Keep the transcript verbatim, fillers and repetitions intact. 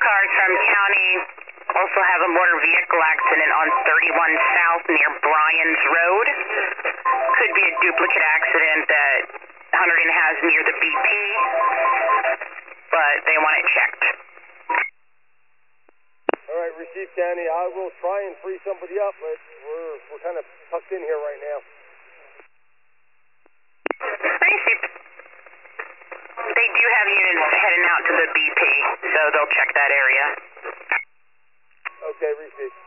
cars from county also have a motor vehicle accident on thirty-one South near Bryans Road. Could be a duplicate accident that Hunterdon has near the B P, but they want it checked. All right, Recife County, I will try and free somebody up, but we're, we're kind of tucked in here right now. Recife. They do have units heading out to the B P, so they'll check that area. Okay, Recife.